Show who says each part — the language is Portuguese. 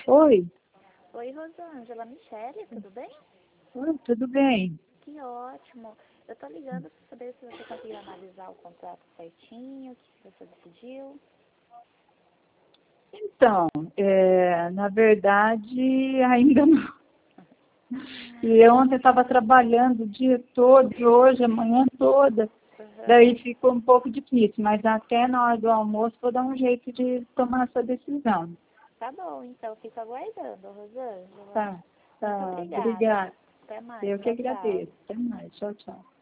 Speaker 1: Oi,
Speaker 2: Oi, Rosângela. Michele, tudo bem?
Speaker 1: oi, tudo bem?
Speaker 2: Que ótimo. Eu tô ligando para saber se você conseguiu analisar o contrato certinho, o que você decidiu.
Speaker 1: Então, na verdade, ainda não. E ontem estava trabalhando o dia todo, e hoje, a manhã toda.
Speaker 2: Uhum.
Speaker 1: Daí ficou um pouco difícil, mas até na hora do almoço vou dar um jeito de tomar essa decisão.
Speaker 2: Tá bom, então fico aguardando, Rosângela.
Speaker 1: Tá,
Speaker 2: Muito
Speaker 1: tá,
Speaker 2: obrigada.
Speaker 1: obrigada.
Speaker 2: Até mais.
Speaker 1: Eu que
Speaker 2: Tchau, tchau.
Speaker 1: agradeço. Até mais. Tchau, tchau.